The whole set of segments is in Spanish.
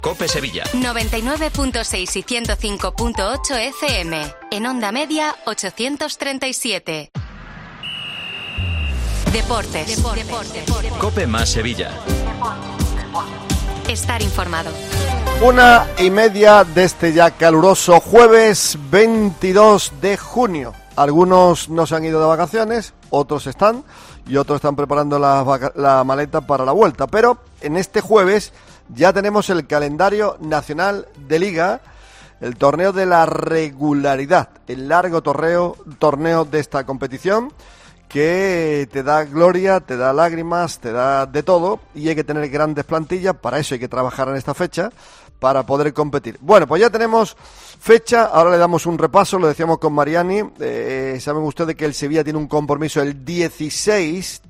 COPE Sevilla. 99.6 y 105.8 FM. En onda media 837. Deportes. COPE más Sevilla. Estar informado. 1:30 de este ya caluroso jueves 22 de junio. Algunos no se han ido de vacaciones, otros están y otros están preparando la maleta para la vuelta. Pero en este jueves ya tenemos el calendario nacional de Liga, el torneo de la regularidad, el largo torneo de esta competición que te da gloria, te da lágrimas, te da de todo y hay que tener grandes plantillas, para eso hay que trabajar en esta fecha para poder competir. Bueno, pues ya tenemos fecha, ahora le damos un repaso, lo decíamos con Mariani, saben ustedes que el Sevilla tiene un compromiso el 16,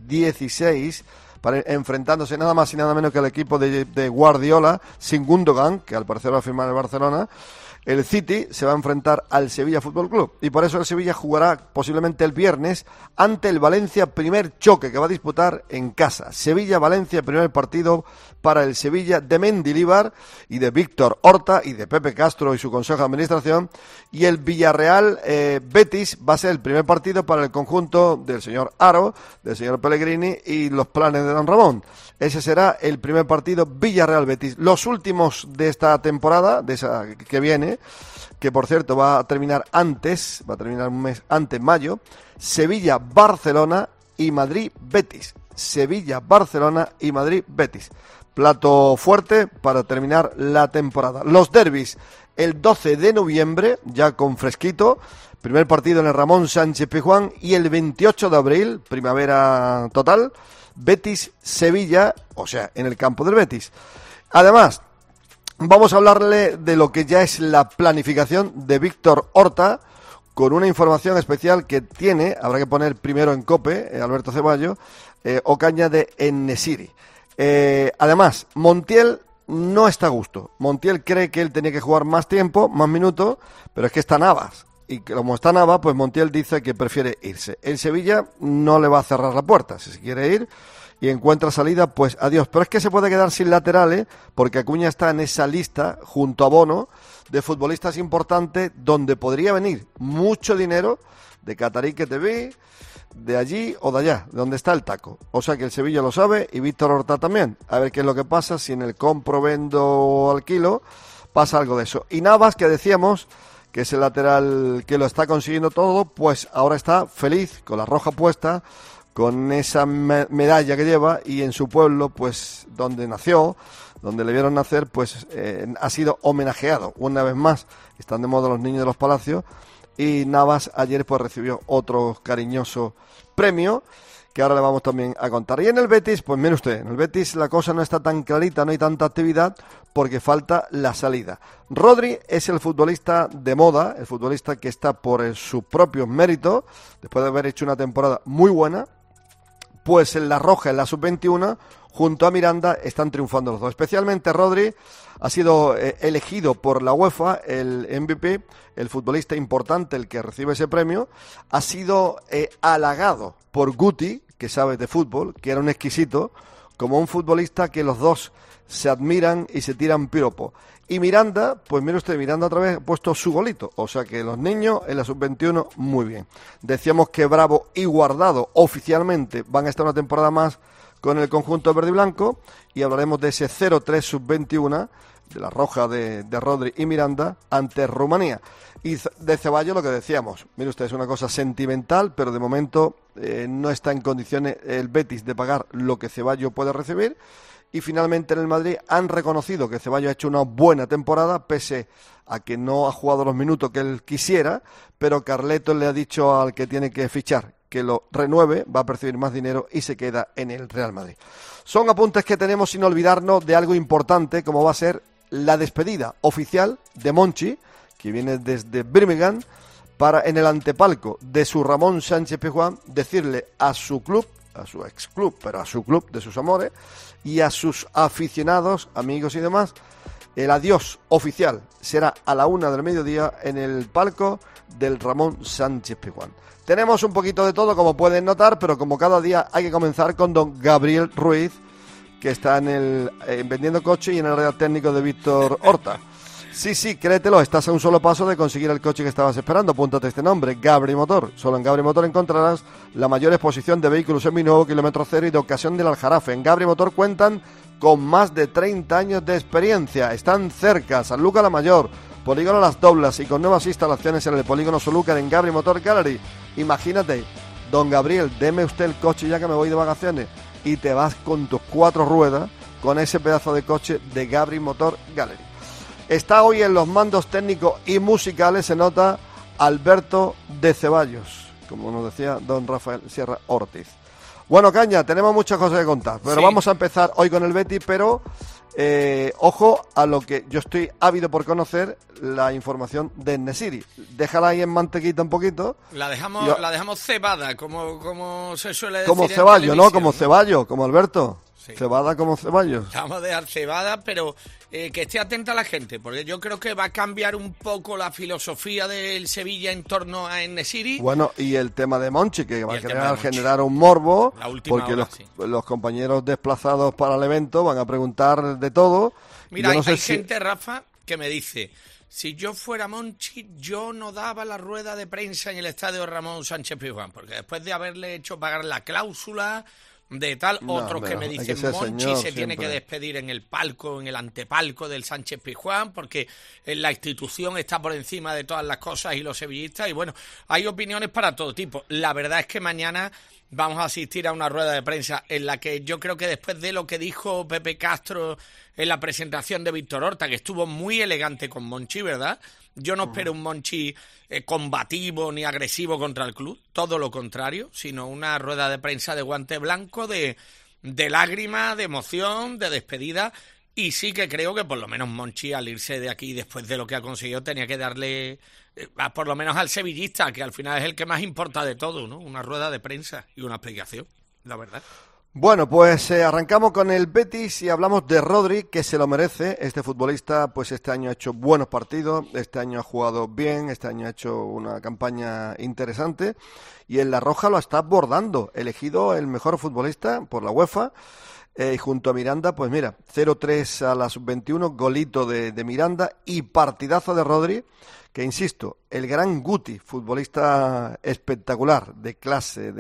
para enfrentándose nada más y nada menos que al equipo de Guardiola, sin Gundogan, que al parecer va a firmar el Barcelona. El City se va a enfrentar al Sevilla Fútbol Club y por eso el Sevilla jugará posiblemente el viernes ante el Valencia, primer choque que va a disputar en casa. Sevilla-Valencia, primer partido para el Sevilla de Mendilibar y de Víctor Horta y de Pepe Castro y su consejo de administración, y el Villarreal Betis va a ser el primer partido para el conjunto del señor Aro, del señor Pellegrini y los planes de Don Ramón. Ese será el primer partido, Villarreal Betis. Los últimos de esta temporada, de esa que viene, que por cierto va a terminar un mes antes, mayo, Sevilla-Barcelona y Madrid-Betis. Sevilla-Barcelona y Madrid-Betis. Plato fuerte para terminar la temporada. Los derbis, el 12 de noviembre, ya con fresquito, primer partido en el Ramón Sánchez Pizjuán, y el 28 de abril, primavera total, Betis-Sevilla, o sea, en el campo del Betis. Además, vamos a hablarle de lo que ya es la planificación de Víctor Horta, con una información especial que tiene, habrá que poner primero en COPE, Alberto Ceballos, Ocaña de En-Nesyri. Además, Montiel no está a gusto. Montiel cree que él tenía que jugar más tiempo, más minutos, pero es que está Navas. Y como está Navas, pues Montiel dice que prefiere irse. El Sevilla no le va a cerrar la puerta. Si se quiere ir y encuentra salida, pues adiós. Pero es que se puede quedar sin laterales, porque Acuña está en esa lista, junto a Bono, de futbolistas importantes, donde podría venir mucho dinero de Qatarí que te vi, de allí o de allá, de donde está el taco. O sea que el Sevilla lo sabe y Víctor Horta también. A ver qué es lo que pasa, si en el compro, vendo o alquilo pasa algo de eso. Y Navas, que decíamos que es el lateral que lo está consiguiendo todo, pues ahora está feliz, con la roja puesta, con esa medalla que lleva, y en su pueblo, pues donde nació, donde le vieron nacer, pues ha sido homenajeado una vez más. Están de moda los niños de los palacios, y Navas ayer pues recibió otro cariñoso premio que ahora le vamos también a contar. Y en el Betis, pues mire usted, en el Betis la cosa no está tan clarita, no hay tanta actividad porque falta la salida. Rodri es el futbolista de moda, el futbolista que está por sus propios méritos, después de haber hecho una temporada muy buena, pues en la Roja, en la Sub-21, junto a Miranda, están triunfando los dos. Especialmente Rodri ha sido elegido por la UEFA, el MVP, el futbolista importante, el que recibe ese premio. Ha sido halagado por Guti, que sabe de fútbol, que era un exquisito, como un futbolista que los dos se admiran y se tiran piropo. Y Miranda, pues mire usted, Miranda otra vez ha puesto su golito. O sea que los niños en la Sub-21, muy bien. Decíamos que Bravo y Guardado oficialmente van a estar una temporada más con el conjunto verde y blanco, y hablaremos de ese 0-3 Sub-21 de la Roja de Rodri y Miranda ante Rumanía. Y de Ceballos lo que decíamos, mire usted, es una cosa sentimental, pero de momento no está en condiciones el Betis de pagar lo que Ceballos puede recibir. Y finalmente en el Madrid han reconocido que Ceballos ha hecho una buena temporada, pese a que no ha jugado los minutos que él quisiera, pero Carleto le ha dicho al que tiene que fichar que lo renueve, va a percibir más dinero y se queda en el Real Madrid. Son apuntes que tenemos sin olvidarnos de algo importante, como va a ser la despedida oficial de Monchi, que viene desde Birmingham, para en el antepalco de su Ramón Sánchez Pizjuán decirle a su club, a su ex club, pero a su club de sus amores, y a sus aficionados, amigos y demás, el adiós oficial será a la 1:00 p.m. en el palco del Ramón Sánchez Pizjuán. Tenemos un poquito de todo, como pueden notar, pero como cada día hay que comenzar con don Gabriel Ruiz, que está vendiendo coche y en el área técnico de Víctor Horta. Sí, créetelo, estás a un solo paso de conseguir el coche que estabas esperando. Apúntate este nombre, Gabri Motor. Solo en Gabri Motor encontrarás la mayor exposición de vehículos seminuevo, kilómetro cero y de ocasión del Aljarafe. En Gabri Motor cuentan con más de 30 años de experiencia. Están cerca, Sanlúcar la Mayor, Polígono Las Doblas y con nuevas instalaciones en el Polígono Sanlúcar en Gabri Motor Gallery. Imagínate, don Gabriel, deme usted el coche ya que me voy de vacaciones y te vas con tus 4 ruedas con ese pedazo de coche de Gabri Motor Gallery. Está hoy en los mandos técnicos y musicales, se nota, Alberto de Ceballos, como nos decía don Rafael Sierra Ortiz. Bueno, Caña, tenemos muchas cosas que contar, pero sí, vamos a empezar hoy con el Betis, pero ojo a lo que yo estoy ávido por conocer, la información de En-Nesyri. Déjala ahí en mantequita un poquito. La dejamos cebada, como se suele decir. Como Ceballos, ¿no? Como Ceballos, como Alberto. Sí. Cebada como Ceballos. Vamos a dejar cebada, pero que esté atenta la gente, porque yo creo que va a cambiar un poco la filosofía del Sevilla en torno a En-Nesyri. Bueno, y el tema de Monchi, que va a generar un morbo, porque hora, los compañeros desplazados para el evento van a preguntar de todo. Mira, hay gente, Rafa, que me dice, si yo fuera Monchi, yo no daba la rueda de prensa en el estadio Ramón Sánchez Pizjuán, porque después de haberle hecho pagar la cláusula de tal, otros que me dicen Monchi se tiene que despedir en el palco, en el antepalco del Sánchez Pizjuán, porque la institución está por encima de todas las cosas y los sevillistas, y bueno, hay opiniones para todo tipo. La verdad es que mañana vamos a asistir a una rueda de prensa en la que yo creo que después de lo que dijo Pepe Castro en la presentación de Víctor Horta, que estuvo muy elegante con Monchi, ¿verdad? Yo no espero un Monchi combativo ni agresivo contra el club, todo lo contrario, sino una rueda de prensa de guante blanco, de lágrima, de emoción, de despedida, y sí que creo que por lo menos Monchi al irse de aquí después de lo que ha conseguido tenía que darle, por lo menos al sevillista, que al final es el que más importa de todo, ¿no? Una rueda de prensa y una explicación, la verdad. Bueno, pues arrancamos con el Betis y hablamos de Rodri, que se lo merece. Este futbolista, pues este año ha hecho buenos partidos, este año ha jugado bien, este año ha hecho una campaña interesante y en La Roja lo está abordando, elegido el mejor futbolista por la UEFA. Junto a Miranda, pues mira, 0-3 a la sub-21, golito de Miranda y partidazo de Rodri, que insisto, el gran Guti, futbolista espectacular, de clase,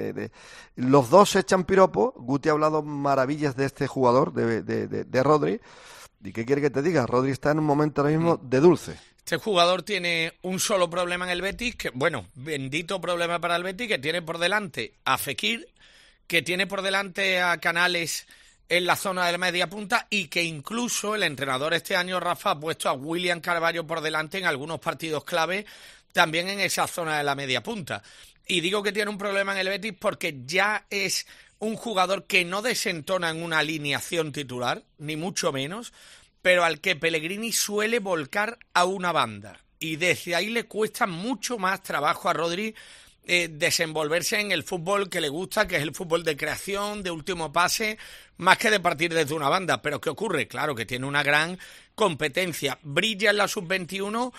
los dos se echan piropo. Guti ha hablado maravillas de este jugador, de Rodri, y ¿qué quiere que te diga? Rodri está en un momento ahora mismo de dulce. Este jugador tiene un solo problema en el Betis, que bueno, bendito problema para el Betis, que tiene por delante a Fekir, que tiene por delante a Canales en la zona de la media punta y que incluso el entrenador este año, Rafa, ha puesto a William Carvalho por delante en algunos partidos clave también en esa zona de la media punta. Y digo que tiene un problema en el Betis porque ya es un jugador que no desentona en una alineación titular, ni mucho menos, pero al que Pellegrini suele volcar a una banda. Y desde ahí le cuesta mucho más trabajo a Rodri desenvolverse en el fútbol que le gusta, que es el fútbol de creación, de último pase, más que de partir desde una banda. Pero ¿qué ocurre? Claro que tiene una gran competencia, brilla en la sub-21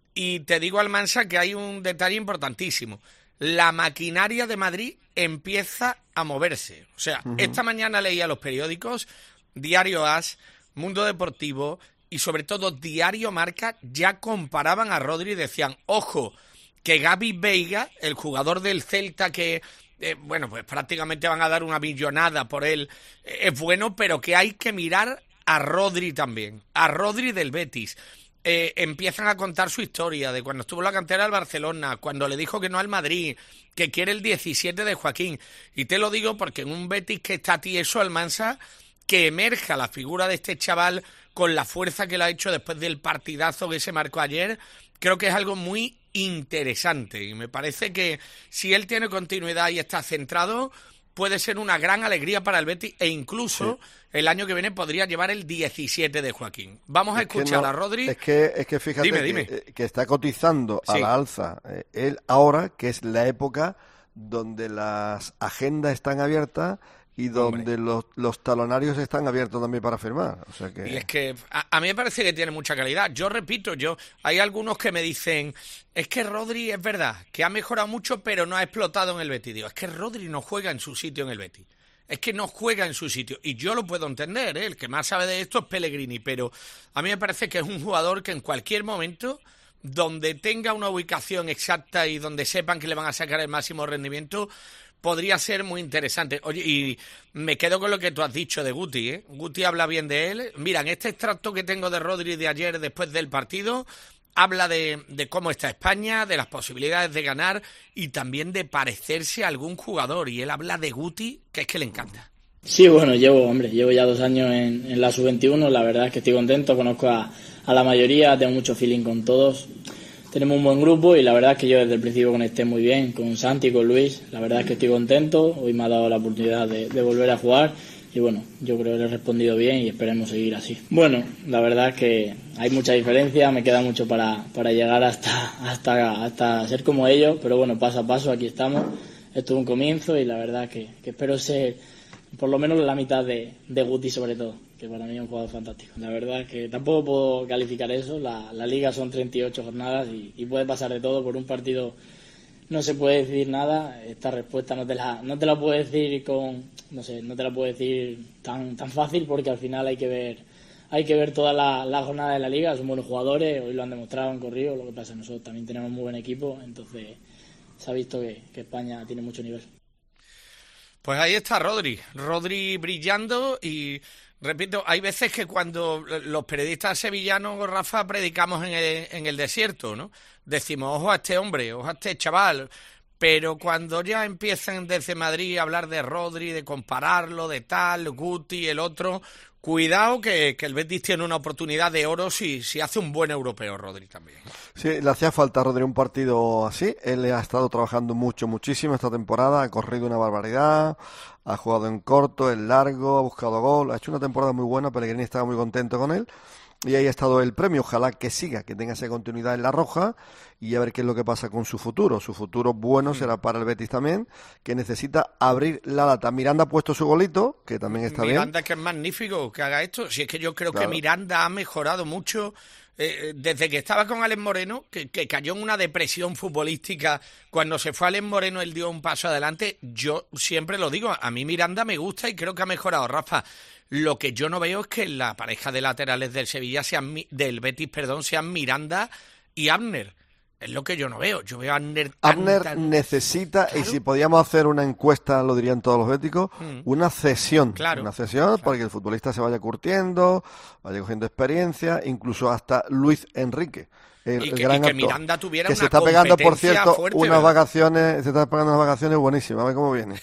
y te digo, Almansa, que hay un detalle importantísimo. La maquinaria de Madrid empieza a moverse. O sea, esta mañana leía los periódicos, Diario AS, Mundo Deportivo y sobre todo Diario Marca ya comparaban a Rodri y decían, ojo, que Gavi Veiga, el jugador del Celta que, bueno, pues prácticamente van a dar una millonada por él, es bueno, pero que hay que mirar a Rodri también, a Rodri del Betis. Empiezan a contar su historia de cuando estuvo en la cantera del Barcelona, cuando le dijo que no al Madrid, que quiere el 17 de Joaquín. Y te lo digo porque en un Betis que está tieso, Almansa, que emerja la figura de este chaval con la fuerza que le ha hecho después del partidazo que se marcó ayer, creo que es algo muy interesante y me parece que si él tiene continuidad y está centrado puede ser una gran alegría para el Betis e incluso el año que viene podría llevar el 17 de Joaquín. Vamos a escuchar a Rodri. Es que fíjate dime. Que está cotizando a la alza él ahora, que es la época donde las agendas están abiertas y donde los talonarios están abiertos también para firmar. O sea que... Y es que a mí me parece que tiene mucha calidad. Yo repito, hay algunos que me dicen, es que Rodri es verdad, que ha mejorado mucho, pero no ha explotado en el Betis. Digo, es que Rodri no juega en su sitio en el Betis. es que no juega en su sitio. Y yo lo puedo entender, ¿eh? El que más sabe de esto es Pellegrini, pero a mí me parece que es un jugador que en cualquier momento, donde tenga una ubicación exacta y donde sepan que le van a sacar el máximo rendimiento, podría ser muy interesante. Oye, y me quedo con lo que tú has dicho de Guti, ¿eh? Guti habla bien de él. Mira, en este extracto que tengo de Rodri de ayer después del partido, habla de cómo está España, de las posibilidades de ganar y también de parecerse a algún jugador. Y él habla de Guti, que es que le encanta. Sí, bueno, llevo ya 2 años en la sub-21, la verdad es que estoy contento, conozco a la mayoría, tengo mucho feeling con todos, tenemos un buen grupo y la verdad es que yo desde el principio conecté muy bien con Santi y con Luis, la verdad es que estoy contento, hoy me ha dado la oportunidad de volver a jugar y bueno, yo creo que le he respondido bien y esperemos seguir así. Bueno, la verdad es que hay mucha diferencia, me queda mucho para llegar hasta ser como ellos, pero bueno, paso a paso aquí estamos, esto es un comienzo y la verdad es que espero ser por lo menos la mitad de Guti sobre todo, que para mí es un jugador fantástico. La verdad es que tampoco puedo calificar eso, la liga son 38 jornadas y puede pasar de todo, por un partido no se puede decir nada, esta respuesta no te la puedo decir no te la puedo decir tan fácil porque al final hay que ver toda la jornada de la liga, son buenos jugadores, hoy lo han demostrado, han corrido, lo que pasa es que nosotros también tenemos muy buen equipo, entonces se ha visto que España tiene mucho nivel. Pues ahí está Rodri brillando y, repito, hay veces que cuando los periodistas sevillanos, Rafa, predicamos en el desierto, ¿no? Decimos, ojo a este hombre, ojo a este chaval, pero cuando ya empiezan desde Madrid a hablar de Rodri, de compararlo, de tal, Guti, el otro, cuidado que el Betis tiene una oportunidad de oro si hace un buen europeo Rodri también. Sí, le hacía falta a Rodri un partido así. Él ha estado trabajando muchísimo esta temporada, ha corrido una barbaridad, ha jugado en corto, en largo, ha buscado gol, ha hecho una temporada muy buena, Pellegrini estaba muy contento con él. Y ahí ha estado el premio, ojalá que siga, que tenga esa continuidad en la roja y a ver qué es lo que pasa con su futuro. Su futuro bueno será para el Betis también, que necesita abrir la lata. Miranda ha puesto su golito, que también está bien. Miranda, que es magnífico que haga esto. Si es que yo creo que Miranda ha mejorado mucho desde que estaba con Alex Moreno, que cayó en una depresión futbolística. Cuando se fue Alex Moreno, él dio un paso adelante. Yo siempre lo digo, a mí Miranda me gusta y creo que ha mejorado, Rafa. Lo que yo no veo es que la pareja de laterales del del Betis, sean Miranda y Abner. Es lo que yo no veo. Yo veo a Abner necesita, claro. Y si podíamos hacer una encuesta, lo dirían todos los béticos, una cesión. Claro. Una cesión para que el futbolista se vaya curtiendo, vaya cogiendo experiencia, incluso hasta Luis Enrique. El gran que actor, Miranda tuviera que una se está pegando, por cierto, fuerte, unas vacaciones, se está pegando unas vacaciones bueísimas. A ver cómo viene.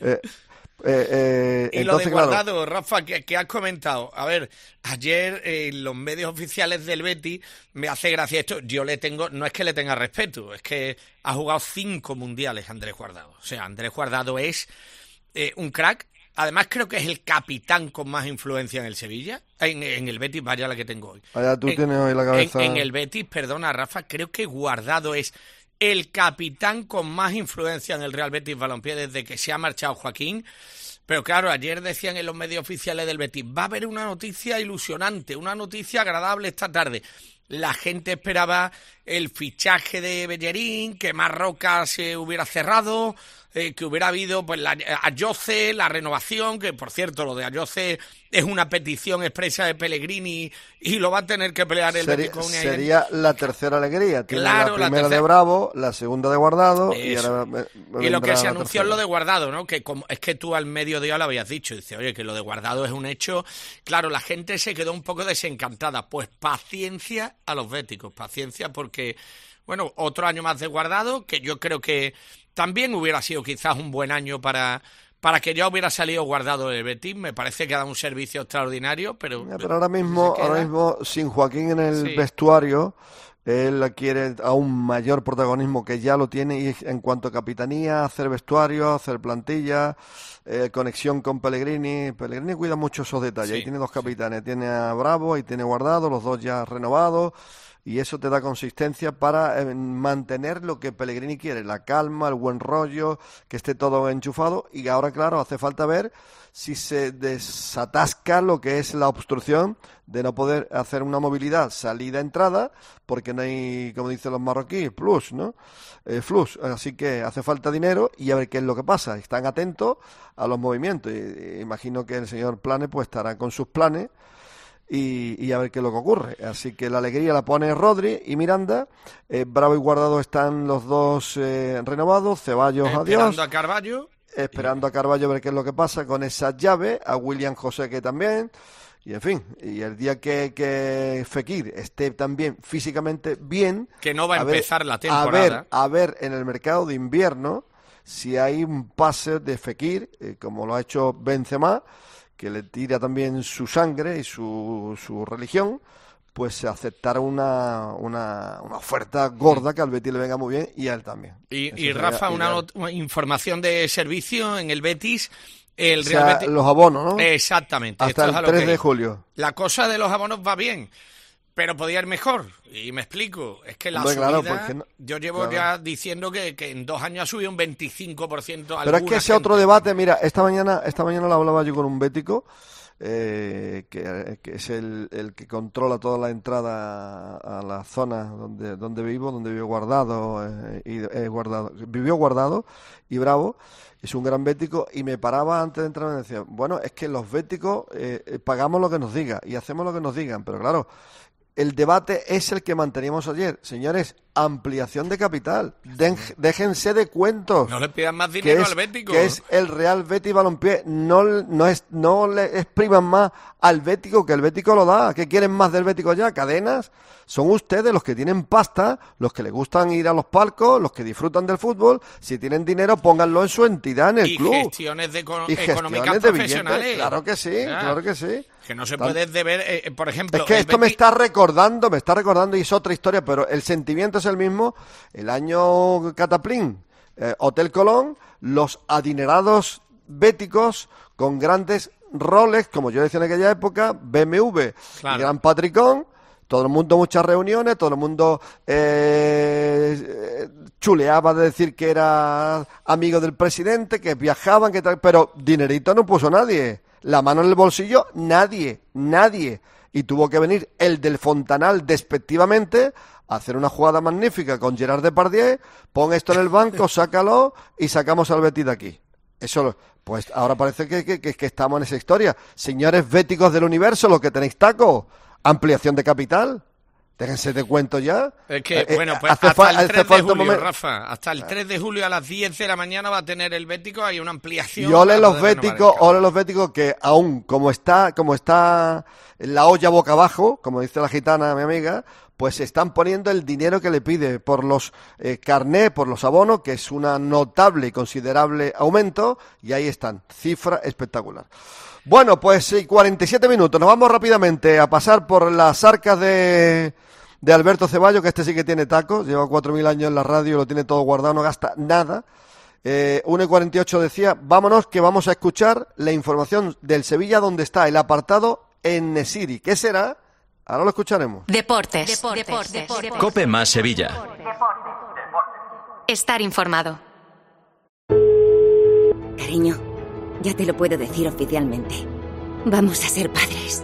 Y entonces, lo de Guardado, claro. Rafa, que has comentado. A ver, ayer en los medios oficiales del Betis me hace gracia esto. Yo no es que le tenga respeto, es que ha jugado 5 mundiales Andrés Guardado. O sea, Andrés Guardado es un crack. Además, creo que es el capitán con más influencia en el Sevilla. En el Betis, vaya la que tengo hoy. Allá tú tienes hoy la cabeza. En el Betis, perdona, Rafa, creo que Guardado es el capitán con más influencia en el Real Betis Balompié desde que se ha marchado Joaquín. Pero claro, ayer decían en los medios oficiales del Betis, va a haber una noticia ilusionante, una noticia agradable esta tarde. La gente esperaba el fichaje de Bellerín, que Marroca se hubiera cerrado, que hubiera habido pues Ayoce, la renovación, que por cierto lo de Ayoce es una petición expresa de Pellegrini y lo va a tener que pelear el Betis con Unai. Sería la tercera alegría. Tiene claro, la primera de Bravo, la segunda de Guardado y ahora y lo que se anunció es lo de Guardado, ¿no? Que es que tú al mediodía lo habías dicho, dice, oye, que lo de Guardado es un hecho. Claro, la gente se quedó un poco desencantada. Pues paciencia a los béticos, paciencia porque, bueno, otro año más de Guardado, que yo creo que también hubiera sido quizás un buen año para que ya hubiera salido Guardado del Betis. Me parece que ha dado un servicio extraordinario, pero ahora mismo sin Joaquín en el vestuario, él quiere aún mayor protagonismo que ya lo tiene, y en cuanto a capitanía, hacer vestuario, hacer plantilla, conexión con Pellegrini. Pellegrini cuida mucho esos detalles. Ahí tiene 2 capitanes, tiene a Bravo y tiene Guardado, los 2 ya renovados. y eso te da consistencia para mantener lo que Pellegrini quiere, la calma, el buen rollo, que esté todo enchufado. Y ahora, claro, hace falta ver si se desatasca lo que es la obstrucción de no poder hacer una movilidad salida-entrada, porque no hay, como dicen los marroquíes, flux, ¿no? Así que hace falta dinero y a ver qué es lo que pasa. Están atentos a los movimientos. Imagino que el señor Planes pues estará con sus planes y a ver qué es lo que ocurre. Así que la alegría la pone Rodri y Miranda. Bravo y Guardado están los dos renovados. Ceballos, adiós. Esperando a Carballo a ver qué es lo que pasa con esa llave, a William José que también, y en fin, y el día que Fekir esté también físicamente bien, que no va a empezar la temporada, a ver en el mercado de invierno si hay un pase de Fekir, como lo ha hecho Benzema, que le tira también su sangre y su religión, pues se aceptará una oferta gorda que al Betis le venga muy bien y a él también. Y Rafa, una información de servicio en el Betis. El Real Betis, los abonos, ¿no? Exactamente. Hasta el 3 de julio. La cosa de los abonos va bien, pero podía ir mejor. Y me explico. Es que la subida, claro, yo llevo ya diciendo que en 2 años ha subido un 25%. Pero es que ese otro debate, mira, esta mañana lo hablaba yo con un bético, que es el que controla toda la entrada a la zona donde vivo Guardado, vivió Guardado y Bravo. Es un gran bético y me paraba antes de entrar y me decía, bueno, es que los béticos pagamos lo que nos diga y hacemos lo que nos digan, pero claro, el debate es el que manteníamos ayer. Señores, ampliación de capital. Déjense de cuentos. No le pidan más dinero al bético. Que es el Real Betis Balompié. No le expriman más al bético, que el bético lo da. ¿Qué quieren más del bético ya? ¿Cadenas? Son ustedes los que tienen pasta, los que les gustan ir a los palcos, los que disfrutan del fútbol. Si tienen dinero, pónganlo en su entidad, en el club. Gestiones económicas profesionales. Billetes. Claro que sí, claro que sí. Que no se puede deber, por ejemplo... Es que esto me está recordando y es otra historia, pero el sentimiento es el mismo. El año Cataplín, Hotel Colón, los adinerados béticos con grandes roles, como yo decía en aquella época, BMW, claro. Gran Patricón, todo el mundo, muchas reuniones, todo el mundo chuleaba de decir que era amigo del presidente, que viajaban, que tal, pero dinerito no puso nadie. La mano en el bolsillo, nadie. Y tuvo que venir el del Fontanal despectivamente a hacer una jugada magnífica con Gerard Depardieu, pon esto en el banco, sácalo y sacamos al Betis de aquí. Eso, pues ahora parece que estamos en esa historia. Señores béticos del universo, los que tenéis taco, ampliación de capital. Déjense de cuento ya. Es que, bueno, pues hasta el 3 de julio, Rafa, hasta el 3 de julio a las 10 de la mañana va a tener el bético, hay una ampliación. Y ole los béticos que aún, como está la olla boca abajo, como dice la gitana, mi amiga, pues se están poniendo el dinero que le pide por los carnés, por los abonos, que es una notable y considerable aumento, y ahí están, cifra espectacular. Bueno, pues 47 minutos, nos vamos rápidamente a pasar por las arcas de Alberto Ceballos, que este sí que tiene tacos, lleva 4.000 años en la radio, lo tiene todo guardado, no gasta nada. 1:48 decía, vámonos que vamos a escuchar la información del Sevilla, donde está el apartado en Nesiri. ¿Qué será? Ahora lo escucharemos. Deportes. COPE más Sevilla. Estar informado. Cariño, ya te lo puedo decir oficialmente. Vamos a ser padres.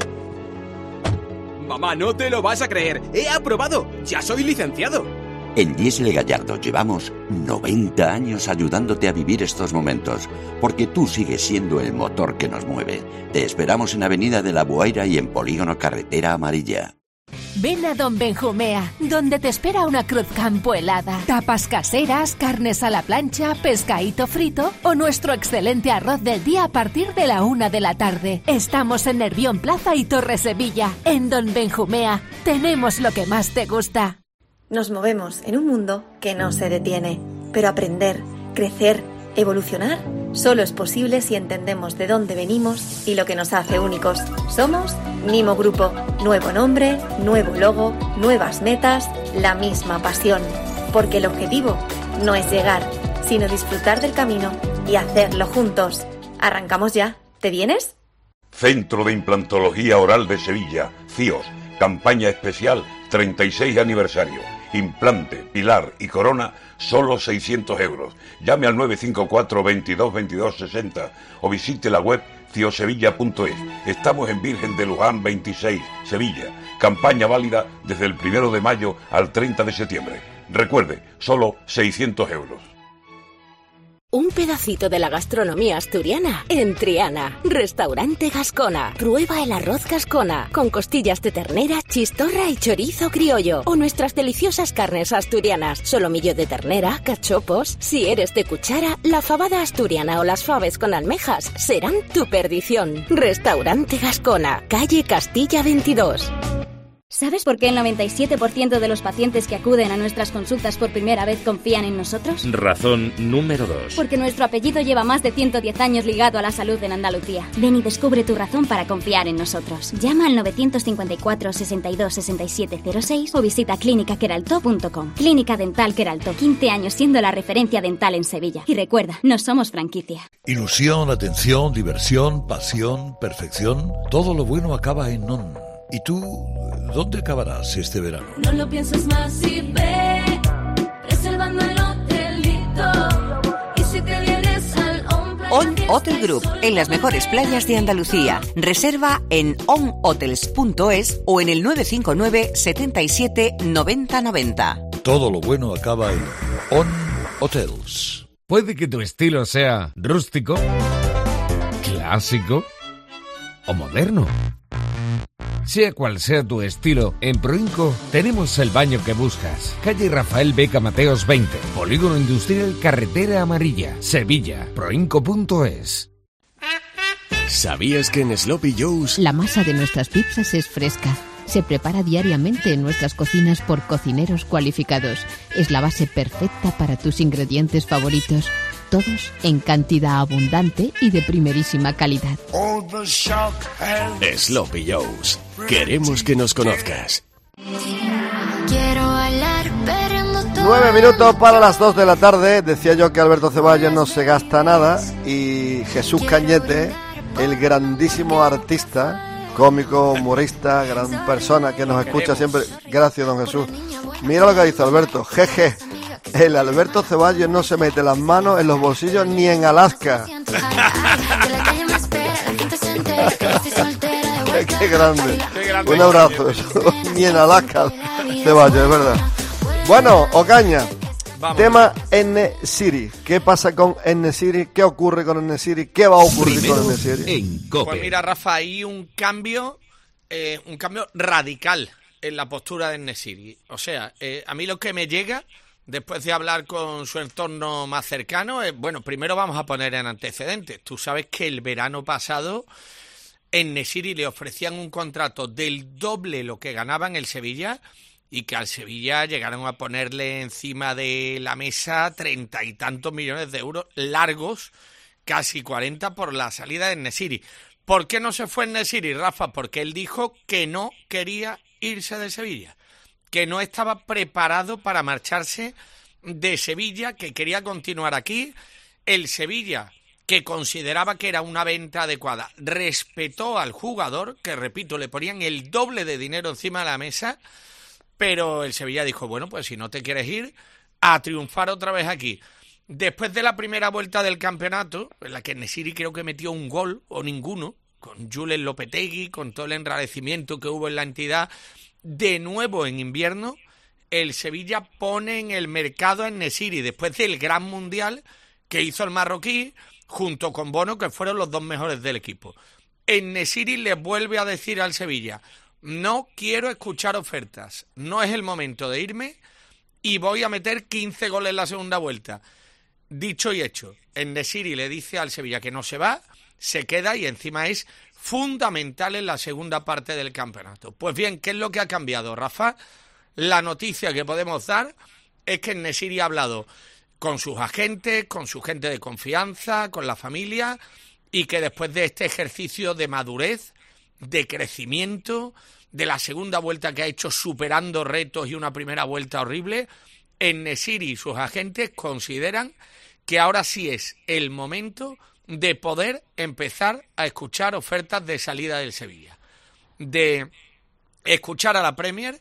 Mamá, no te lo vas a creer. ¡He aprobado! ¡Ya soy licenciado! En Diesel Gallardo llevamos 90 años ayudándote a vivir estos momentos, porque tú sigues siendo el motor que nos mueve. Te esperamos en Avenida de la Buaira y en Polígono Carretera Amarilla. Ven a Don Benjumea, donde te espera una cruz campo helada, tapas caseras, carnes a la plancha, pescadito frito o nuestro excelente arroz del día a partir de la 1 de la tarde. Estamos en Nervión Plaza y Torre Sevilla. En Don Benjumea tenemos lo que más te gusta. Nos movemos en un mundo que no se detiene, pero aprender, crecer, evolucionar, solo es posible si entendemos de dónde venimos y lo que nos hace únicos. Somos Mimo Grupo. Nuevo nombre, nuevo logo, nuevas metas, la misma pasión. Porque el objetivo no es llegar, sino disfrutar del camino y hacerlo juntos. ¿Arrancamos ya? ¿Te vienes? Centro de Implantología Oral de Sevilla, CIOS. Campaña especial 36 aniversario. Implante, pilar y corona, solo 600 euros. Llame al 954 22 22 60 o visite la web ciosevilla.es. Estamos en Virgen de Luján 26, Sevilla. Campaña válida desde el 1 de mayo al 30 de septiembre. Recuerde, solo 600 euros. Un pedacito de la gastronomía asturiana en Triana. Restaurante Gascona. Prueba el arroz Gascona con costillas de ternera, chistorra y chorizo criollo. O nuestras deliciosas carnes asturianas. Solomillo de ternera, cachopos. Si eres de cuchara, la fabada asturiana o las faves con almejas serán tu perdición. Restaurante Gascona. Calle Castilla 22. ¿Sabes por qué el 97% de los pacientes que acuden a nuestras consultas por primera vez confían en nosotros? Razón número 2. Porque nuestro apellido lleva más de 110 años ligado a la salud en Andalucía. Ven y descubre tu razón para confiar en nosotros. Llama al 954 62 67 06 o visita clinicaqueralto.com. Clínica Dental Queralto, 15 años siendo la referencia dental en Sevilla. Y recuerda, no somos franquicia. Ilusión, atención, diversión, pasión, perfección. Todo lo bueno acaba en NON. ¿Y tú, dónde acabarás este verano? No lo pienses más y ve, reservando el hotelito. Y si te vienes al On Hotel Group, en las mejores playas de Andalucía. Reserva en onhotels.es o en el 959 77 90 90. Todo lo bueno acaba en On Hotels. Puede que tu estilo sea rústico, clásico o moderno. Sea cual sea tu estilo, en Proinco tenemos el baño que buscas. Calle Rafael Beca Mateos 20, Polígono Industrial Carretera Amarilla, Sevilla. Proinco.es. ¿Sabías que en Sloppy Joe's la masa de nuestras pizzas es fresca? Se prepara diariamente en nuestras cocinas por cocineros cualificados. Es la base perfecta para tus ingredientes favoritos. Todos en cantidad abundante y de primerísima calidad. Sloppy Joe's. Queremos que nos conozcas. 9 minutos para las 2 de la tarde. Decía yo que Alberto Ceballos no se gasta nada. Y Jesús Cañete, el grandísimo artista, cómico, humorista, gran persona que nos escucha siempre. Gracias, don Jesús. Mira lo que dice Alberto. Jeje. El Alberto Ceballos no se mete las manos en los bolsillos ni en Alaska. Qué grande. Un abrazo. Ni en Alaska, Ceballos, es verdad. Bueno, Ocaña. Vamos. Tema N-City. ¿Qué pasa con N-City? ¿Qué ocurre con N-City? ¿Qué va a ocurrir con N-City? Pues mira, Rafa, hay un cambio radical en la postura de N-City. O sea, a mí lo que me llega, después de hablar con su entorno más cercano, bueno, primero vamos a poner en antecedentes. Tú sabes que el verano pasado en N-City le ofrecían un contrato del doble lo que ganaba en el Sevilla y que al Sevilla llegaron a ponerle encima de la mesa 30 y tantos millones de euros largos, casi 40 por la salida de N-City. ¿Por qué no se fue N-City, Rafa? Porque él dijo que no quería irse de Sevilla, que no estaba preparado para marcharse de Sevilla, que quería continuar aquí. El Sevilla, que consideraba que era una venta adecuada, respetó al jugador, que repito, le ponían el doble de dinero encima de la mesa, pero el Sevilla dijo, bueno, pues si no te quieres ir, a triunfar otra vez aquí. Después de la primera vuelta del campeonato, en la que N-City creo que metió un gol o ninguno, con Julen Lopetegui, con todo el enrarecimiento que hubo en la entidad, de nuevo en invierno, el Sevilla pone en el mercado a N-City después del gran mundial que hizo el marroquí junto con Bono, que fueron los dos mejores del equipo. N-City le vuelve a decir al Sevilla, no quiero escuchar ofertas, no es el momento de irme y voy a meter 15 goles en la segunda vuelta. Dicho y hecho, N-City le dice al Sevilla que no se va, se queda y encima es fundamental en la segunda parte del campeonato. Pues bien, ¿qué es lo que ha cambiado, Rafa? La noticia que podemos dar es que N-City ha hablado con sus agentes, con su gente de confianza, con la familia, y que después de este ejercicio de madurez, de crecimiento, de la segunda vuelta que ha hecho superando retos y una primera vuelta horrible, N-City y sus agentes consideran que ahora sí es el momento de poder empezar a escuchar ofertas de salida del Sevilla, de escuchar a la Premier,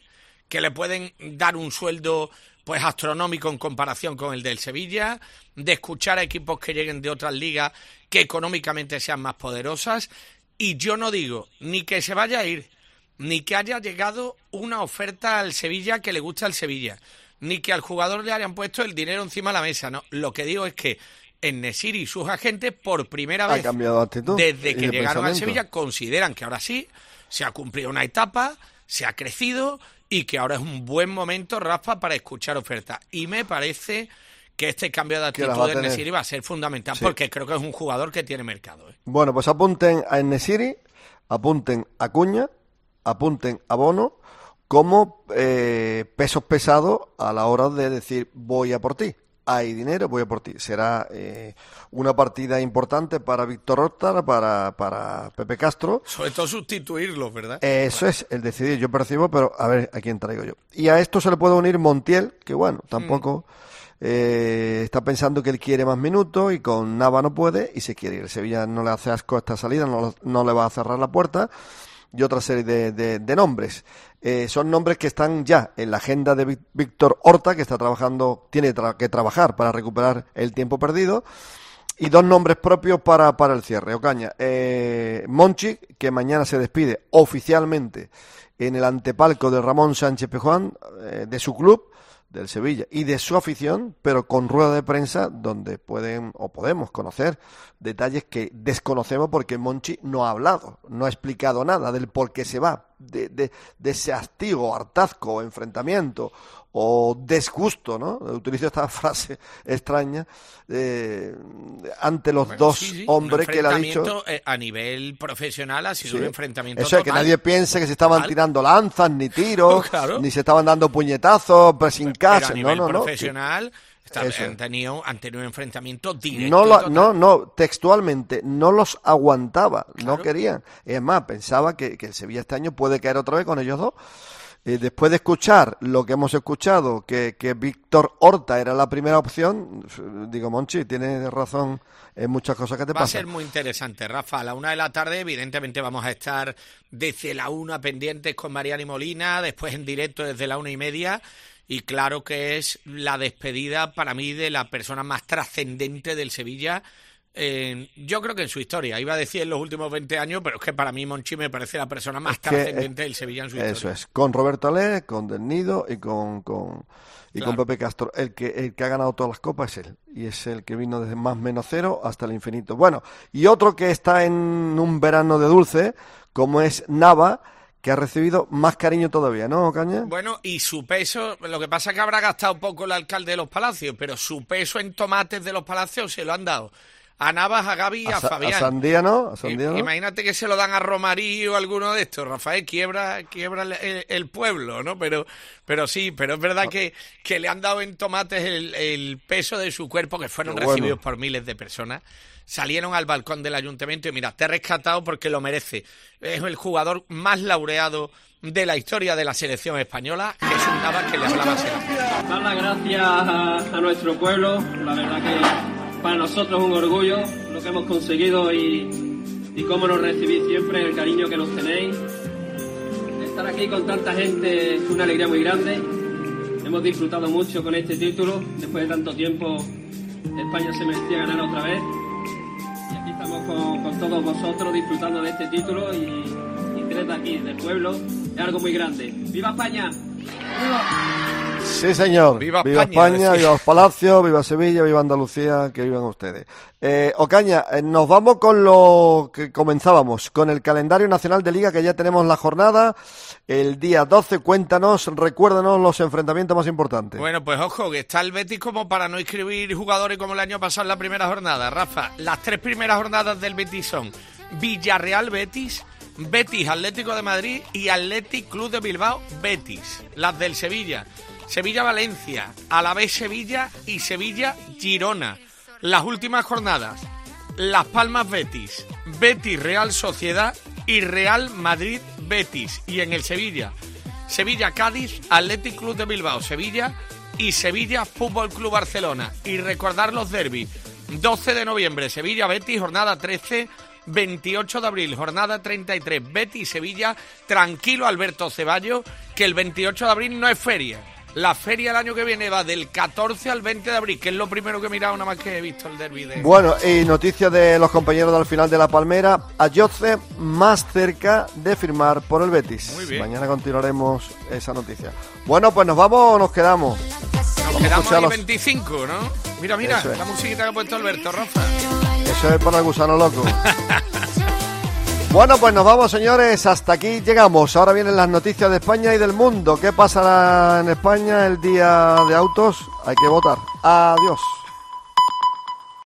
que le pueden dar un sueldo pues astronómico en comparación con el del Sevilla, de escuchar a equipos que lleguen de otras ligas que económicamente sean más poderosas, y yo no digo ni que se vaya a ir, ni que haya llegado una oferta al Sevilla que le guste al Sevilla, ni que al jugador le hayan puesto el dinero encima de la mesa, no. Lo que digo es que En-Nesyri y sus agentes, por primera vez desde que llegaron al Sevilla, consideran que ahora sí se ha cumplido una etapa, se ha crecido y que ahora es un buen momento, Rafa, para escuchar ofertas. Y me parece que este cambio de actitud de En-Nesyri va a ser fundamental, porque creo que es un jugador que tiene mercado. Bueno, pues apunten a En-Nesyri, apunten a Cuña, apunten a Bono como pesos pesados a la hora de decir voy a por ti. Hay dinero, voy a por ti. Será una partida importante para Víctor Horta, para Pepe Castro. Sobre todo sustituirlo, ¿verdad? Eso es, el decidir, yo percibo, pero a ver a quién traigo yo. Y a esto se le puede unir Montiel, que bueno, tampoco está pensando que él quiere más minutos y con Nava no puede y se quiere ir. El Sevilla no le hace asco esta salida, no le va a cerrar la puerta. Y otra serie de nombres. Son nombres que están ya en la agenda de Víctor Horta, que está trabajando, tiene que trabajar para recuperar el tiempo perdido. Y dos nombres propios para el cierre. Ocaña, Monchi, que mañana se despide oficialmente en el antepalco de Ramón Sánchez Pizjuán, de su club, del Sevilla, y de su afición, pero con rueda de prensa donde pueden o podemos conocer detalles que desconocemos porque Monchi no ha hablado, no ha explicado nada del por qué se va, de ese hastío, hartazgo, enfrentamiento o desgusto, ¿no? Utilizo esta frase extraña ante los dos hombres que le ha dicho. A nivel profesional ha sido un enfrentamiento eso total. Es que nadie piense que se estaban tirando lanzas, ni tiros, ni se estaban dando puñetazos, pressing catch. A nivel profesional han tenido un enfrentamiento directo. No, textualmente, no los aguantaba, no querían. Es más, pensaba que el Sevilla este año puede caer otra vez con ellos dos. Después de escuchar lo que hemos escuchado, que Víctor Horta era la primera opción, digo, Monchi, tienes razón en muchas cosas que te pasan. Va a ser muy interesante, Rafa. A la 1 de la tarde, evidentemente, vamos a estar desde la 1 pendientes con Mariano y Molina, después en directo desde la 1:30, y claro que es la despedida para mí de la persona más trascendente del Sevilla. Yo creo que en su historia, iba a decir en los últimos 20 años, pero es que para mí Monchi me parece la persona más trascendente del Sevilla en su historia. Eso es, con Roberto Alé, con Del Nido y con Pepe Castro. El que ha ganado todas las copas es él, y es el que vino desde más menos cero hasta el infinito. Bueno, y otro que está en un verano de dulce, como es Nava, que ha recibido más cariño todavía, ¿no, Caña? Bueno, y su peso, lo que pasa es que habrá gastado poco el alcalde de Los Palacios, pero su peso en tomates de Los Palacios se lo han dado a Navas, a Gaby y a Fabián. A Sandía, ¿no? Imagínate que se lo dan a Romarí o alguno de estos. Rafael quiebra el pueblo, ¿no? Pero sí, pero es verdad que le han dado en tomates el peso de su cuerpo, que fueron recibidos por miles de personas. Salieron al balcón del ayuntamiento y mira, te he rescatado porque lo merece. Es el jugador más laureado de la historia de la selección española, Jesús Navas, que le hablaba así. Dar las gracias a nuestro pueblo, la verdad que para nosotros es un orgullo lo que hemos conseguido y cómo nos recibís siempre, el cariño que nos tenéis. Estar aquí con tanta gente es una alegría muy grande. Hemos disfrutado mucho con este título. Después de tanto tiempo, España se merecía ganar otra vez. Y aquí estamos con todos vosotros disfrutando de este título y tres de aquí, del pueblo. Es algo muy grande. ¡Viva España! ¡Viva! Sí, señor. Viva España, viva los Palacios, viva Sevilla, viva Andalucía, que vivan ustedes. Ocaña, nos vamos con lo que comenzábamos, con el calendario nacional de Liga, que ya tenemos la jornada, el día 12. Cuéntanos, recuérdanos los enfrentamientos más importantes. Bueno, pues ojo, que está el Betis como para no inscribir jugadores como el año pasado en la primera jornada. Rafa, las 3 primeras jornadas del Betis son Villarreal-Betis, Betis Atlético de Madrid y Athletic Club de Bilbao Betis. Las del Sevilla, Sevilla-Valencia, Alavés-Sevilla y Sevilla-Girona. Las últimas jornadas, Las Palmas-Betis, Betis-Real Sociedad y Real Madrid-Betis. Y en el Sevilla, Sevilla-Cádiz, Athletic Club de Bilbao, Sevilla y Sevilla Fútbol Club Barcelona. Y recordar los derbis, 12 de noviembre, Sevilla-Betis, jornada 13, 28 de abril, jornada 33, Betis-Sevilla. Tranquilo, Alberto Ceballos, que el 28 de abril no es feria. La feria el año que viene va del 14 al 20 de abril, que es lo primero que he mirado, nada más que he visto el derbi de... Bueno, y noticias de los compañeros del final de La Palmera. Ayoce más cerca de firmar por el Betis. Muy bien. Mañana continuaremos esa noticia. Bueno, pues nos vamos o nos quedamos. Nos quedamos ahí 25, ¿no? Mira, Eso es. la musiquita que ha puesto Alberto, Rafa. Eso es para el gusano loco. Bueno, pues nos vamos, señores, hasta aquí llegamos. Ahora vienen las noticias de España y del mundo. ¿Qué pasará en España el día de autos? Hay que votar. Adiós.